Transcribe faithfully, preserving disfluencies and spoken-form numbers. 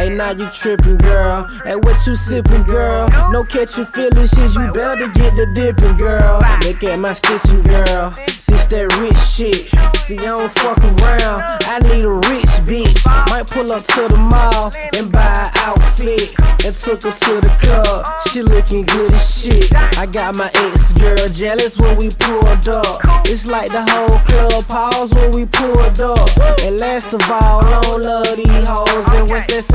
Hey, now you trippin', girl. Hey, what you sippin', girl? No catching feelings, shit, you better get the dippin', girl. Look at my stitching, girl. This that rich shit. See, I don't fuck around. I need a rich bitch. Might pull up to the mall and buy an outfit and took her to the club. She looking good as shit. I got my ex-girl jealous when we pulled up. It's like the whole club pause when we pulled up. And last of all, I don't love these hoes. And what's that